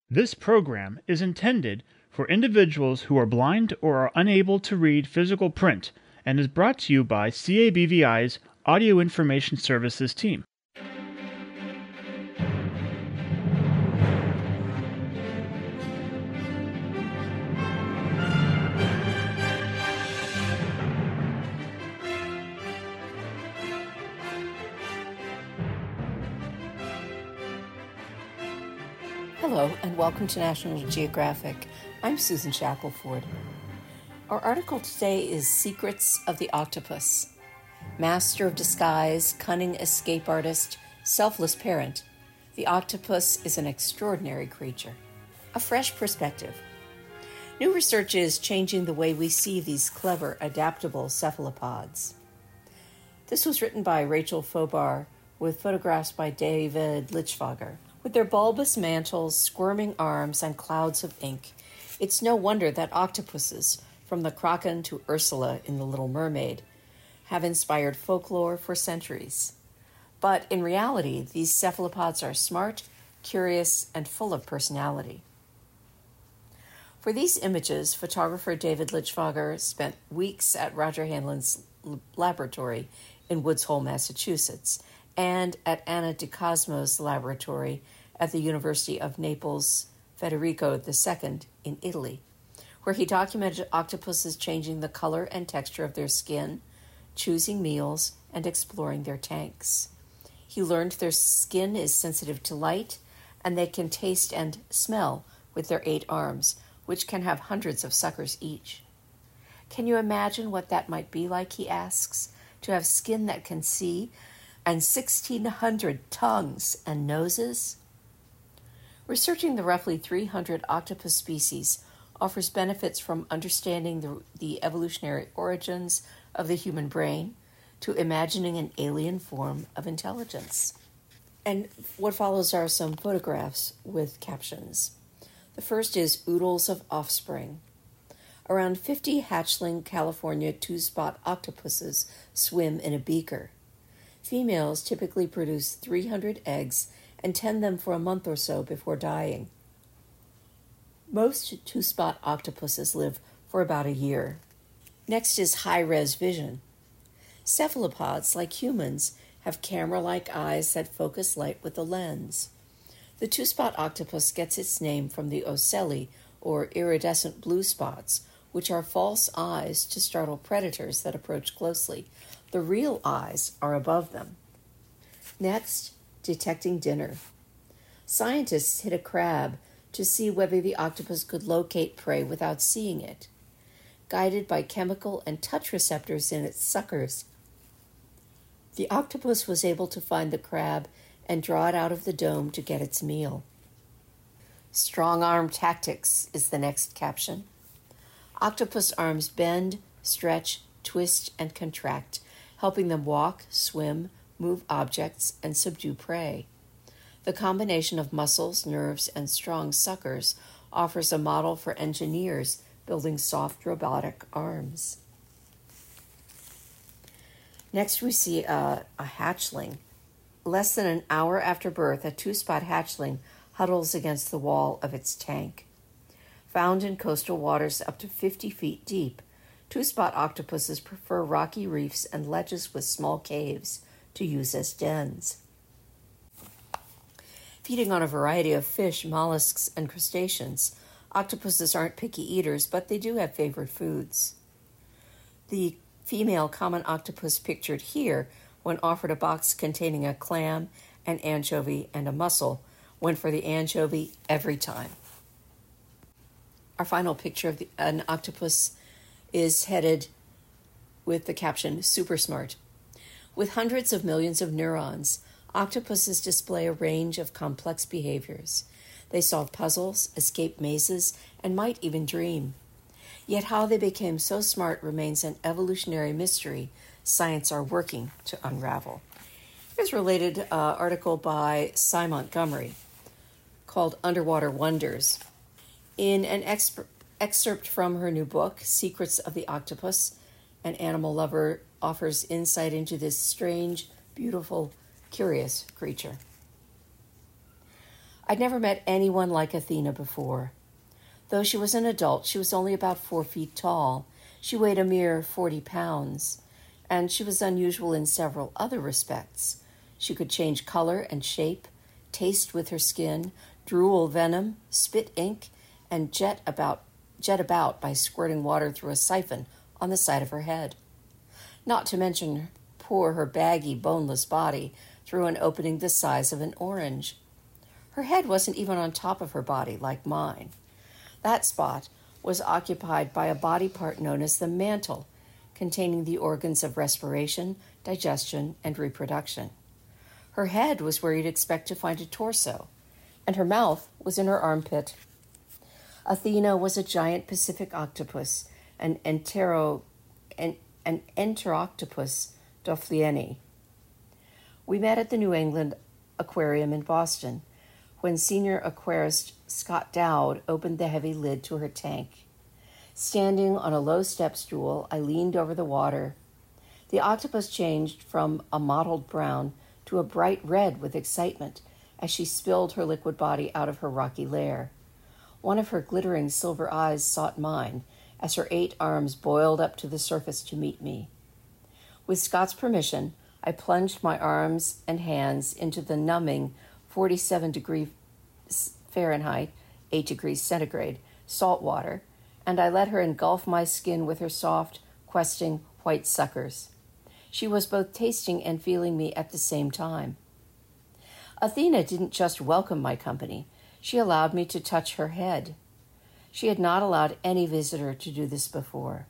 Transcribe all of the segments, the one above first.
This program is intended for individuals who are blind or are unable to read physical print and is brought to you by CABVI's Audio Information Services team. Hello, and welcome to National Geographic. I'm Susan Shackelford. Our article today is Secrets of the Octopus. Master of disguise, cunning escape artist, selfless parent, the octopus is an extraordinary creature. A fresh perspective. New research is changing the way we see these clever, adaptable cephalopods. This was written by Rachel Fobar with photographs by David Lichtvager. With their bulbous mantles, squirming arms, and clouds of ink, it's no wonder that octopuses, from the Kraken to Ursula in The Little Mermaid, have inspired folklore for centuries. But in reality, these cephalopods are smart, curious, and full of personality. For these images, photographer David Lichtvager spent weeks at Roger Hanlon's laboratory in Woods Hole, Massachusetts, and at Anna Di Cosmo's laboratory at the University of Naples Federico II in Italy, where he documented octopuses changing the color and texture of their skin, choosing meals, and exploring their tanks. He learned their skin is sensitive to light, and they can taste and smell with their 8 arms, which can have hundreds of suckers each. Can you imagine what that might be like, he asks, to have skin that can see and 1,600 tongues and noses? Researching the roughly 300 octopus species offers benefits from understanding the evolutionary origins of the human brain to imagining an alien form of intelligence. And what follows are some photographs with captions. The first is Oodles of Offspring. Around 50 hatchling California two-spot octopuses swim in a beaker. Females typically produce 300 eggs and tend them for a month or so before dying. Most two-spot octopuses live for about a year. Next is high-res vision. Cephalopods, like humans, have camera-like eyes that focus light with a lens. The two-spot octopus gets its name from the ocelli, or iridescent blue spots, which are false eyes to startle predators that approach closely. The real eyes are above them. Next, detecting dinner. Scientists hit a crab to see whether the octopus could locate prey without seeing it. Guided by chemical and touch receptors in its suckers, the octopus was able to find the crab and draw it out of the dome to get its meal. Strong arm tactics is the next caption. Octopus arms bend, stretch, twist, and contract, helping them walk, swim, move objects, and subdue prey. The combination of muscles, nerves, and strong suckers offers a model for engineers building soft robotic arms. Next, we see a hatchling. Less than an hour after birth, a two-spot hatchling huddles against the wall of its tank. Found in coastal waters up to 50 feet deep, two-spot octopuses prefer rocky reefs and ledges with small caves to use as dens. Feeding on a variety of fish, mollusks, and crustaceans, octopuses aren't picky eaters, but they do have favorite foods. The female common octopus pictured here, when offered a box containing a clam, an anchovy, and a mussel, went for the anchovy every time. Our final picture of an octopus is headed with the caption, Super Smart. With hundreds of millions of neurons, octopuses display a range of complex behaviors. They solve puzzles, escape mazes, and might even dream. Yet how they became so smart remains an evolutionary mystery science are working to unravel. Here's a related article by Cy Montgomery called Underwater Wonders. In an excerpt from her new book, Secrets of the Octopus, an animal lover offers insight into this strange, beautiful, curious creature. I'd never met anyone like Athena before. Though she was an adult, she was only about 4 feet tall. She weighed a mere 40 pounds, and she was unusual in several other respects. She could change color and shape, taste with her skin, drool venom, spit ink, and jet about by squirting water through a siphon on the side of her head. Not to mention pour her baggy, boneless body through an opening the size of an orange. Her head wasn't even on top of her body like mine. That spot was occupied by a body part known as the mantle, containing the organs of respiration, digestion, and reproduction. Her head was where you'd expect to find a torso, and her mouth was in her armpit. Athena was a giant Pacific octopus, an Enteroctopus dofleini. We met at the New England Aquarium in Boston, when senior aquarist Scott Dowd opened the heavy lid to her tank. Standing on a low step stool, I leaned over the water. The octopus changed from a mottled brown to a bright red with excitement as she spilled her liquid body out of her rocky lair. One of her glittering silver eyes sought mine as her 8 arms boiled up to the surface to meet me. With Scott's permission, I plunged my arms and hands into the numbing 47 degrees Fahrenheit, 8 degrees centigrade, salt water, and I let her engulf my skin with her soft, questing white suckers. She was both tasting and feeling me at the same time. Athena didn't just welcome my company. She allowed me to touch her head. She had not allowed any visitor to do this before.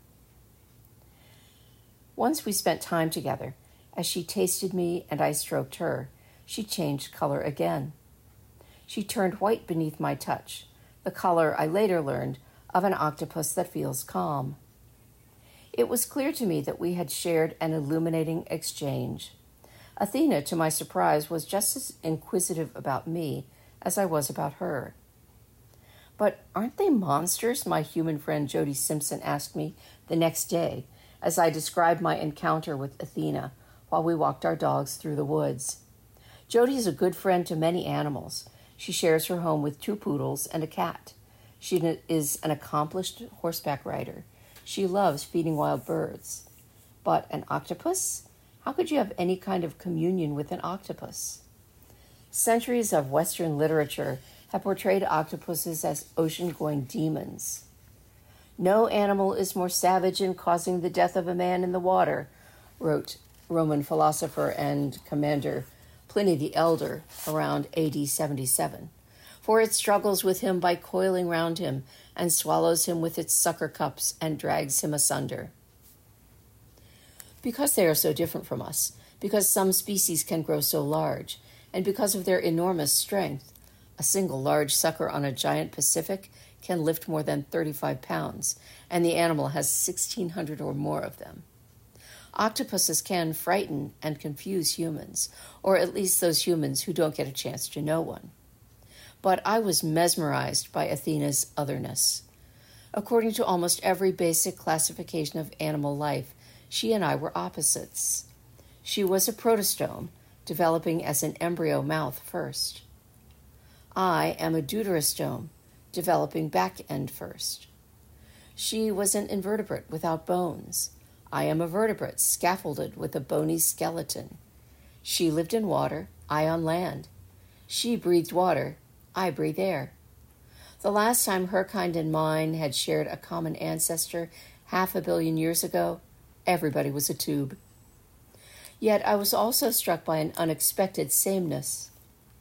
Once we spent time together, as she tasted me and I stroked her, she changed color again. She turned white beneath my touch, the color, I later learned, of an octopus that feels calm. It was clear to me that we had shared an illuminating exchange. Athena, to my surprise, was just as inquisitive about me as I was about her. "But aren't they monsters?" my human friend Jody Simpson asked me the next day as I described my encounter with Athena while we walked our dogs through the woods. Jody is a good friend to many animals. She shares her home with 2 poodles and a cat. She is an accomplished horseback rider. She loves feeding wild birds. But an octopus? How could you have any kind of communion with an octopus? Centuries of Western literature have portrayed octopuses as ocean-going demons. "No animal is more savage in causing the death of a man in the water," wrote Roman philosopher and commander Pliny the Elder around AD 77, "for it struggles with him by coiling round him and swallows him with its sucker cups and drags him asunder." Because they are so different from us, because some species can grow so large, and because of their enormous strength, a single large sucker on a giant Pacific can lift more than 35 pounds, and the animal has 1,600 or more of them. Octopuses can frighten and confuse humans, or at least those humans who don't get a chance to know one. But I was mesmerized by Athena's otherness. According to almost every basic classification of animal life, she and I were opposites. She was a protostome, developing as an embryo mouth first. I am a deuterostome, developing back end first. She was an invertebrate without bones. I am a vertebrate, scaffolded with a bony skeleton. She lived in water, I on land. She breathed water, I breathe air. The last time her kind and mine had shared a common ancestor 500 million years ago, everybody was a tube. Yet I was also struck by an unexpected sameness.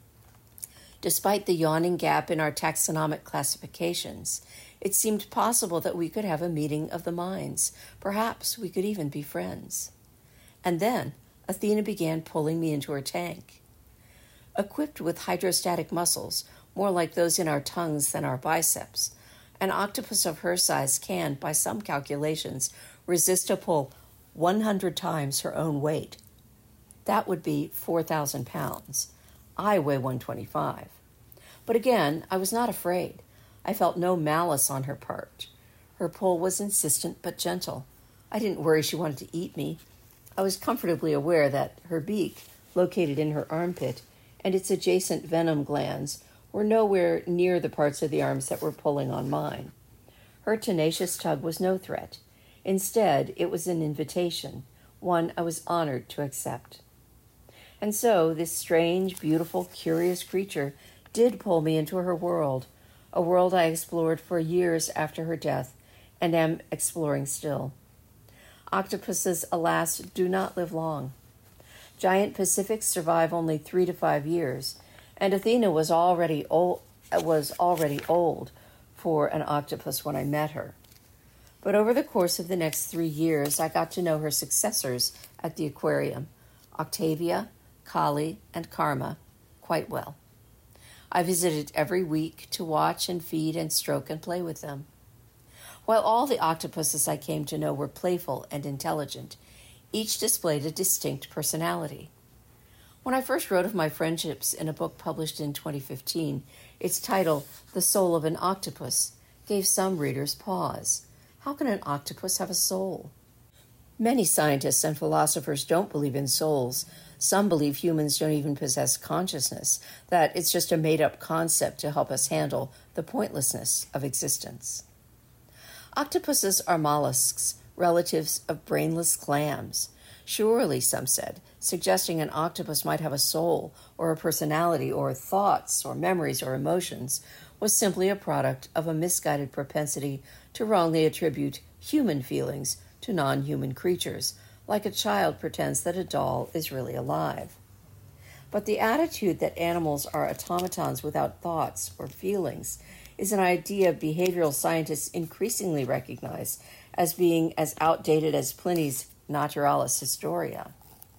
Despite the yawning gap in our taxonomic classifications, it seemed possible that we could have a meeting of the minds. Perhaps we could even be friends. And then Athena began pulling me into her tank. Equipped with hydrostatic muscles, more like those in our tongues than our biceps, an octopus of her size can, by some calculations, resist a pull 100 times her own weight. That would be 4,000 pounds. I weigh 125. But again, I was not afraid. I felt no malice on her part. Her pull was insistent but gentle. I didn't worry she wanted to eat me. I was comfortably aware that her beak, located in her armpit, and its adjacent venom glands were nowhere near the parts of the arms that were pulling on mine. Her tenacious tug was no threat. Instead, it was an invitation, one I was honored to accept. And so, this strange, beautiful, curious creature did pull me into her world, a world I explored for years after her death and am exploring still. Octopuses, alas, do not live long. Giant Pacifics survive only 3 to 5 years, and Athena was already old for an octopus when I met her. But over the course of the next 3 years, I got to know her successors at the aquarium, Octavia, Kali, and Karma, quite well. I visited every week to watch and feed and stroke and play with them. While all the octopuses I came to know were playful and intelligent, each displayed a distinct personality. When I first wrote of my friendships in a book published in 2015, its title, The Soul of an Octopus, gave some readers pause. How can an octopus have a soul? Many scientists and philosophers don't believe in souls. Some believe humans don't even possess consciousness, that it's just a made-up concept to help us handle the pointlessness of existence. Octopuses are mollusks, relatives of brainless clams. Surely, some said, suggesting an octopus might have a soul or a personality or thoughts or memories or emotions was simply a product of a misguided propensity to wrongly attribute human feelings to non-human creatures, like a child pretends that a doll is really alive. But the attitude that animals are automatons without thoughts or feelings is an idea behavioral scientists increasingly recognize as being as outdated as Pliny's Naturalis Historia.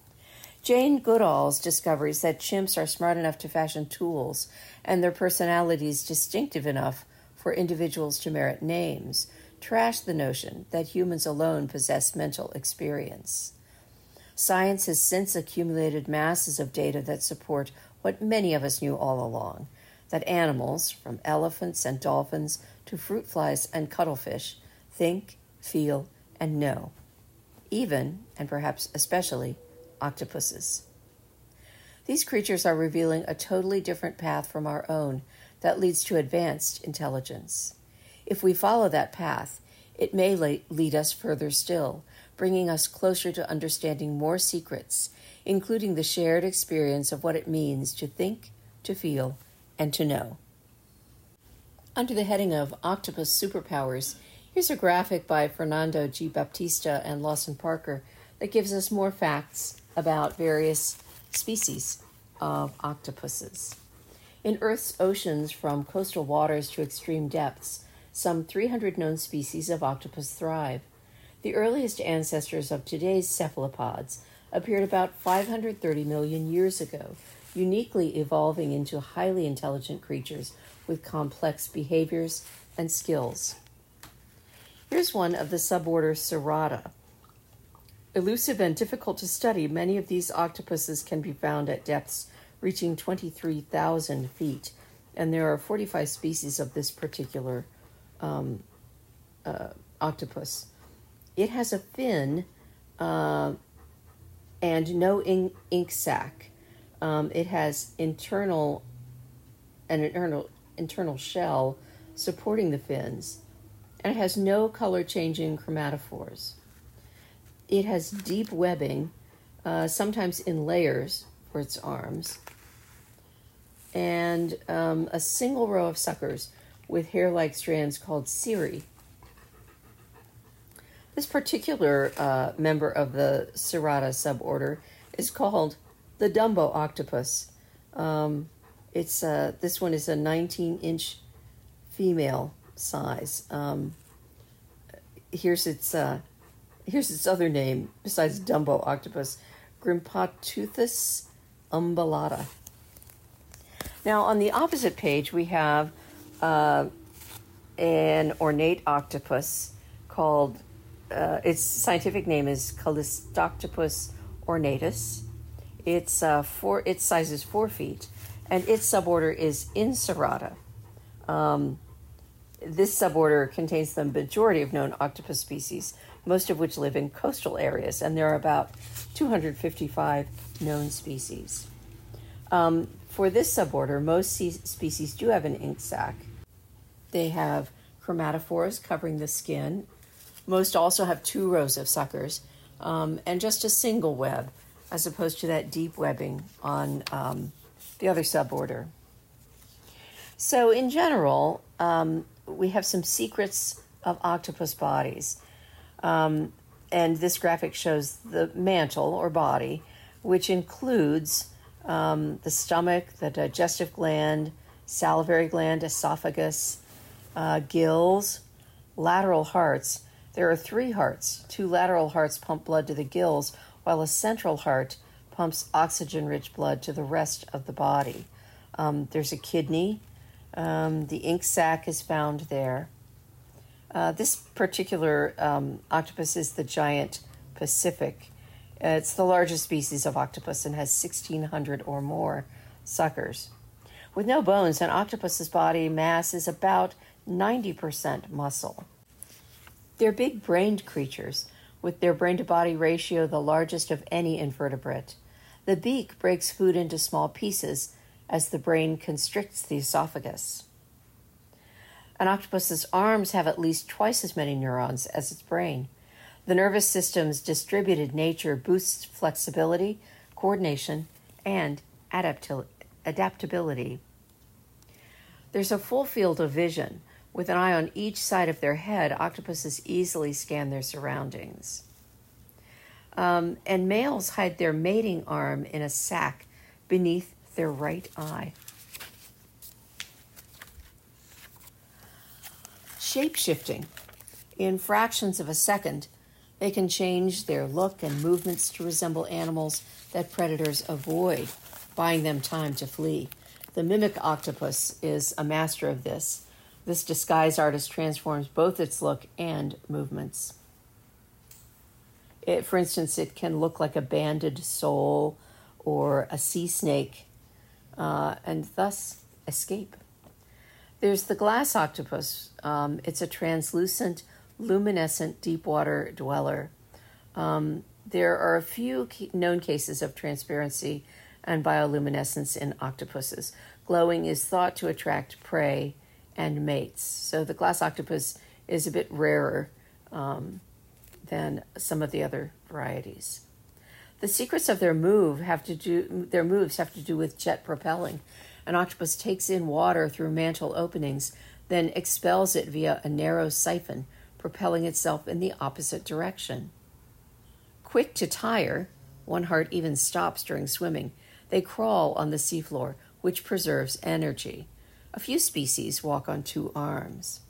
Jane Goodall's discoveries that chimps are smart enough to fashion tools and their personalities distinctive enough for individuals to merit names trash the notion that humans alone possess mental experience. Science has since accumulated masses of data that support what many of us knew all along, that animals, from elephants and dolphins to fruit flies and cuttlefish, think, feel, and know. Even, and perhaps especially, octopuses. These creatures are revealing a totally different path from our own that leads to advanced intelligence. If we follow that path, it may lead us further still, bringing us closer to understanding more secrets, including the shared experience of what it means to think, to feel, and to know. Under the heading of Octopus Superpowers, here's a graphic by Fernando G. Baptista and Lawson Parker that gives us more facts about various species of octopuses. In Earth's oceans, from coastal waters to extreme depths, some 300 known species of octopus thrive. The earliest ancestors of today's cephalopods appeared about 530 million years ago, uniquely evolving into highly intelligent creatures with complex behaviors and skills. Here's one of the suborder Cerata. Elusive and difficult to study, many of these octopuses can be found at depths reaching 23,000 feet, and there are 45 species of this particular octopus. It has a fin and no ink sac. It has internal shell supporting the fins, and it has no color-changing chromatophores. It has deep webbing, sometimes in layers for its arms, and a single row of suckers with hair-like strands called cirri. This particular member of the Cerata suborder is called the Dumbo octopus. This one is a 19-inch female size. Here's its other name besides Dumbo octopus, Grimpaututhis umbellata. Now, on the opposite page, we have an ornate octopus called, its scientific name is Callictoctopus ornatus. Its size is 4 feet, and its suborder is Incerata. This suborder contains the majority of known octopus species, most of which live in coastal areas, and there are about 255 known species. For this suborder, most species do have an ink sac. They have chromatophores covering the skin. Most also have 2 rows of suckers and just a single web, as opposed to that deep webbing on the other suborder. So in general, we have some secrets of octopus bodies. And this graphic shows the mantle or body, which includes the stomach, the digestive gland, salivary gland, esophagus, gills, lateral hearts. There are 3 hearts. 2 lateral hearts pump blood to the gills, while a central heart pumps oxygen-rich blood to the rest of the body. There's a kidney. The ink sac is found there. This particular octopus is the giant Pacific. It's the largest species of octopus and has 1,600 or more suckers. With no bones, an octopus's body mass is about 90% muscle. They're big-brained creatures, with their brain-to-body ratio the largest of any invertebrate. The beak breaks food into small pieces as the brain constricts the esophagus. An octopus's arms have at least twice as many neurons as its brain. The nervous system's distributed nature boosts flexibility, coordination, and adaptability. There's a full field of vision. With an eye on each side of their head, octopuses easily scan their surroundings. And males hide their mating arm in a sac beneath their right eye. Shape-shifting. In fractions of a second, they can change their look and movements to resemble animals that predators avoid, buying them time to flee. The mimic octopus is a master of this. This disguise artist transforms both its look and movements. For instance, it can look like a banded sole or a sea snake and thus escape. There's the glass octopus. It's a translucent, luminescent deep-water dweller. There are a few known cases of transparency and bioluminescence in octopuses. Glowing is thought to attract prey and mates. So the glass octopus is a bit rarer than some of the other varieties. The secrets of their moves have to do with jet propelling. An octopus takes in water through mantle openings, then expels it via a narrow siphon, propelling itself in the opposite direction. Quick to tire, one heart even stops during swimming. They crawl on the seafloor, which preserves energy. A few species walk on 2 arms.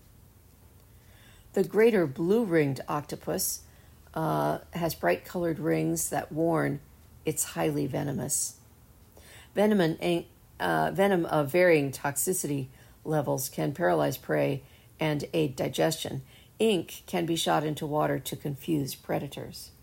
The greater blue-ringed octopus has bright-colored rings that warn it's highly venomous. Venom of varying toxicity levels can paralyze prey and aid digestion. Ink can be shot into water to confuse predators.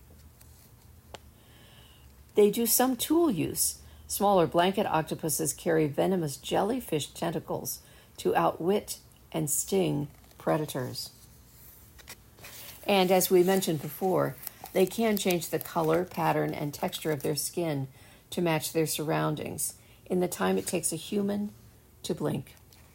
They do some tool use. Smaller blanket octopuses carry venomous jellyfish tentacles to outwit and sting predators. And as we mentioned before, they can change the color, pattern, and texture of their skin to match their surroundings in the time it takes a human to blink.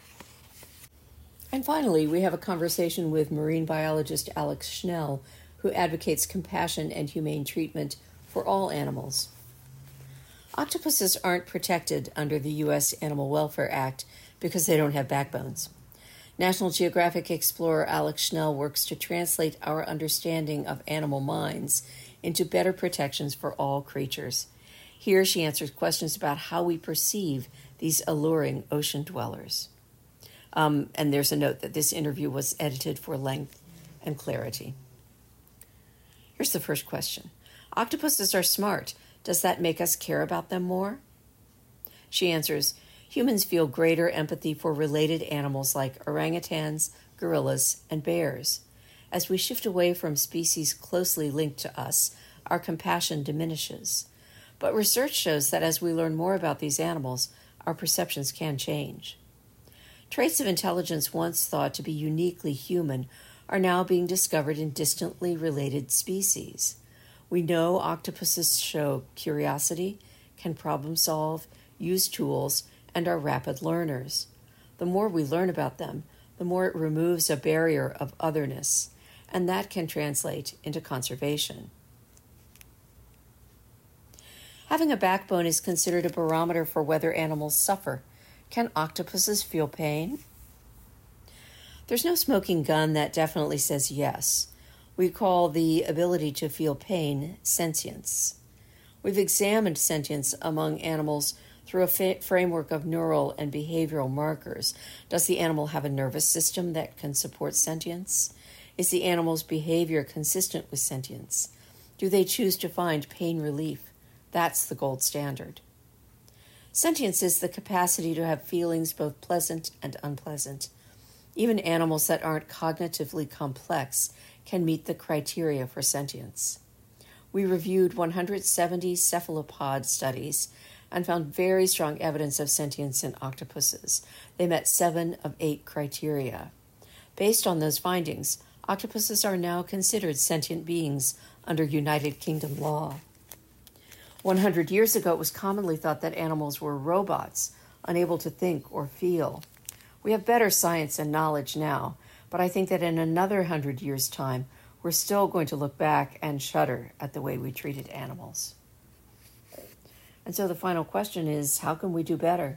And finally, we have a conversation with marine biologist Alex Schnell, who advocates compassion and humane treatment for all animals. Octopuses aren't protected under the U.S. Animal Welfare Act because they don't have backbones. National Geographic explorer Alex Schnell works to translate our understanding of animal minds into better protections for all creatures. Here she answers questions about how we perceive these alluring ocean dwellers. And there's a note that this interview was edited for length and clarity. Here's the first question. Octopuses are smart. Does that make us care about them more? She answers, humans feel greater empathy for related animals like orangutans, gorillas, and bears. As we shift away from species closely linked to us, our compassion diminishes. But research shows that as we learn more about these animals, our perceptions can change. Traits of intelligence once thought to be uniquely human are now being discovered in distantly related species. We know octopuses show curiosity, can problem solve, use tools, and are rapid learners. The more we learn about them, the more it removes a barrier of otherness, and that can translate into conservation. Having a backbone is considered a barometer for whether animals suffer. Can octopuses feel pain? There's no smoking gun that definitely says yes. We call the ability to feel pain sentience. We've examined sentience among animals through a framework of neural and behavioral markers. Does the animal have a nervous system that can support sentience? Is the animal's behavior consistent with sentience? Do they choose to find pain relief? That's the gold standard. Sentience is the capacity to have feelings both pleasant and unpleasant. Even animals that aren't cognitively complex can meet the criteria for sentience. We reviewed 170 cephalopod studies and found very strong evidence of sentience in octopuses. They met 7 of 8 criteria. Based on those findings, octopuses are now considered sentient beings under United Kingdom law. 100 years ago, it was commonly thought that animals were robots, unable to think or feel. We have better science and knowledge now, but I think that in another 100 years' time, we're still going to look back and shudder at the way we treated animals. And so the final question is, how can we do better?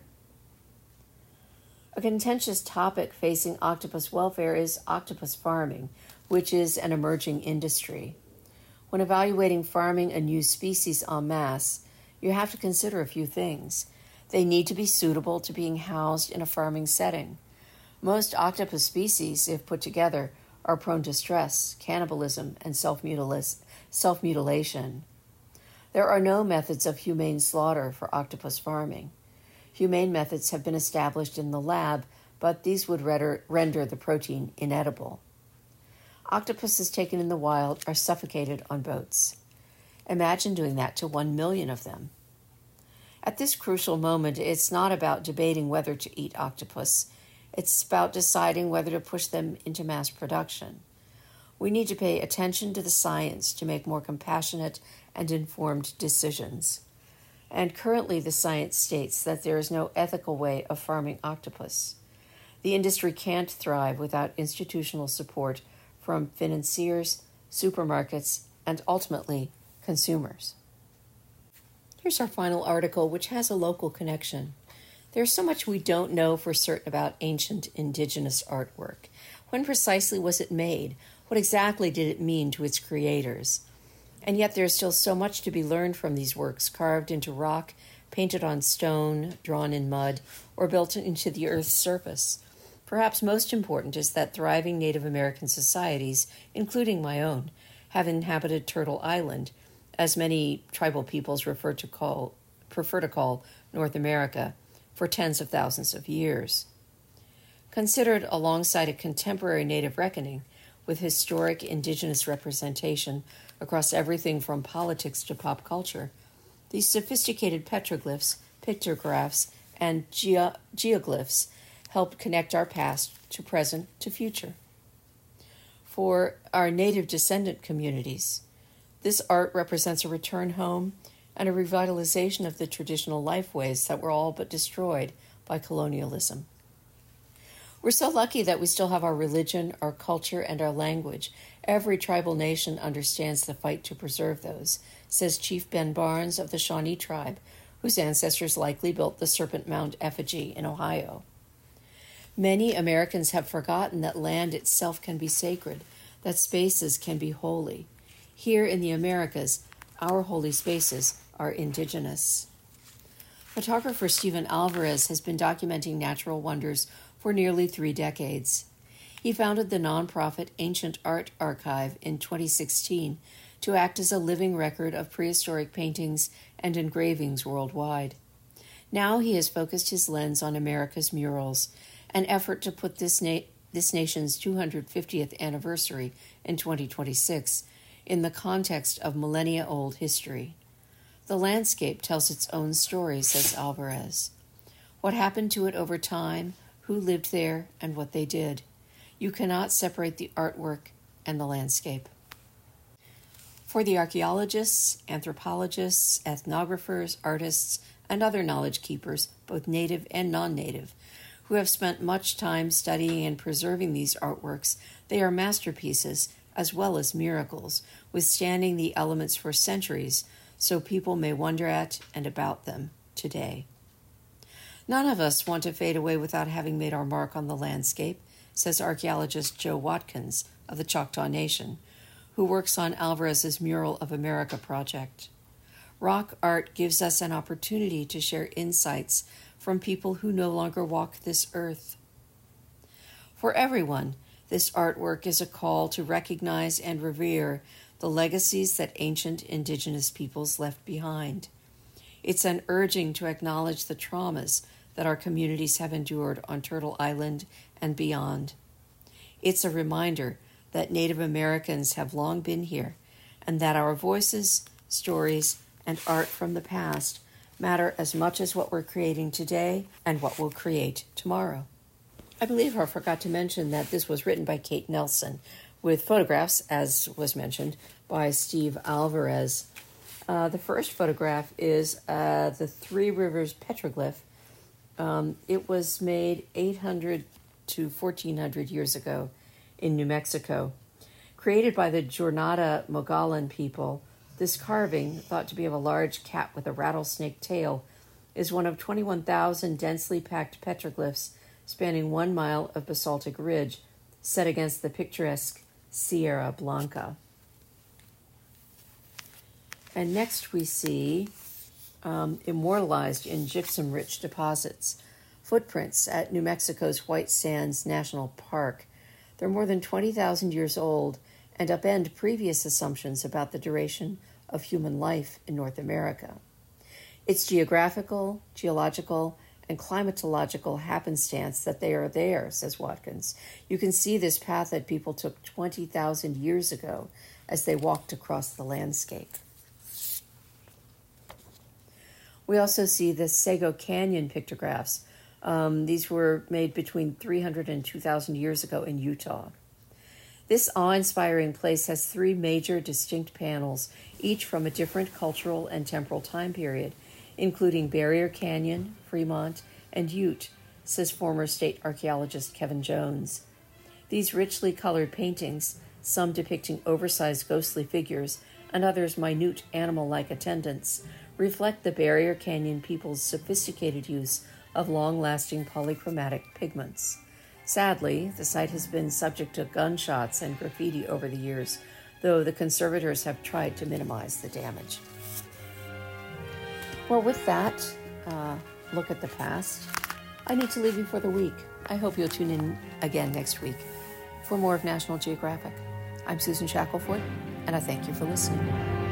A contentious topic facing octopus welfare is octopus farming, which is an emerging industry. When evaluating farming a new species en masse, you have to consider a few things. They need to be suitable to being housed in a farming setting. Most octopus species, if put together, are prone to stress, cannibalism, and self-mutilation. There are no methods of humane slaughter for octopus farming. Humane methods have been established in the lab, but these would render the protein inedible. Octopuses taken in the wild are suffocated on boats. Imagine doing that to 1 million of them. At this crucial moment, it's not about debating whether to eat octopus. It's about deciding whether to push them into mass production. We need to pay attention to the science to make more compassionate and informed decisions. And currently the science states that there is no ethical way of farming octopus. The industry can't thrive without institutional support from financiers, supermarkets, and ultimately consumers. Here's our final article, which has a local connection. There's so much we don't know for certain about ancient indigenous artwork. When precisely was it made? What exactly did it mean to its creators? And yet there's still so much to be learned from these works carved into rock, painted on stone, drawn in mud, or built into the earth's surface. Perhaps most important is that thriving Native American societies, including my own, have inhabited Turtle Island, as many tribal peoples prefer to call North America, for tens of thousands of years. Considered alongside a contemporary Native reckoning, with historic indigenous representation across everything from politics to pop culture, these sophisticated petroglyphs, pictographs, and geoglyphs help connect our past to present to future. For our Native descendant communities, this art represents a return home and a revitalization of the traditional lifeways that were all but destroyed by colonialism. We're so lucky that we still have our religion, our culture, and our language. Every tribal nation understands the fight to preserve those, says Chief Ben Barnes of the Shawnee tribe, whose ancestors likely built the Serpent Mound effigy in Ohio. Many Americans have forgotten that land itself can be sacred, that spaces can be holy. Here in the Americas, our holy spaces are indigenous. Photographer Stephen Alvarez has been documenting natural wonders for nearly 3 decades. He founded the nonprofit Ancient Art Archive in 2016 to act as a living record of prehistoric paintings and engravings worldwide. Now he has focused his lens on America's murals, an effort to put this nation's 250th anniversary in 2026 in the context of millennia-old history. The landscape tells its own story, says Alvarez. What happened to it over time, who lived there, and what they did. You cannot separate the artwork and the landscape. For the archaeologists, anthropologists, ethnographers, artists, and other knowledge keepers, both native and non-native, who have spent much time studying and preserving these artworks. They are masterpieces as well as miracles, withstanding the elements for centuries, so people may wonder at and about them today. None of us want to fade away without having made our mark on the landscape, says archaeologist Joe Watkins of the Choctaw Nation, who works on Alvarez's Mural of America project. Rock art gives us an opportunity to share insights from people who no longer walk this earth. For everyone, this artwork is a call to recognize and revere the legacies that ancient indigenous peoples left behind. It's an urging to acknowledge the traumas that our communities have endured on Turtle Island and beyond. It's a reminder that Native Americans have long been here, and that our voices, stories, and art from the past matter as much as what we're creating today and what we'll create tomorrow. I believe I forgot to mention that this was written by Kate Nelson, with photographs, as was mentioned, by Steve Alvarez. The first photograph is the Three Rivers petroglyph. It was made 800 to 1400 years ago in New Mexico. Created by the Jornada Mogollon people, this carving, thought to be of a large cat with a rattlesnake tail, is one of 21,000 densely packed petroglyphs spanning 1 mile of basaltic ridge set against the picturesque Sierra Blanca. And next we see, immortalized in gypsum-rich deposits, footprints at New Mexico's White Sands National Park. They're more than 20,000 years old and upend previous assumptions about the duration of human life in North America. It's geographical, geological, and climatological happenstance that they are there, says Watkins. You can see this path that people took 20,000 years ago as they walked across the landscape. We also see the Sago Canyon pictographs. These were made between 300 and 2,000 years ago in Utah. This awe-inspiring place has 3 major distinct panels, each from a different cultural and temporal time period, including Barrier Canyon, Fremont, and Ute, says former state archaeologist Kevin Jones. These richly colored paintings, some depicting oversized ghostly figures and others minute animal-like attendants, reflect the Barrier Canyon people's sophisticated use of long-lasting polychromatic pigments. Sadly, the site has been subject to gunshots and graffiti over the years, though the conservators have tried to minimize the damage. Well, with that look at the past, I need to leave you for the week. I hope you'll tune in again next week for more of National Geographic. I'm Susan Shackelford, and I thank you for listening.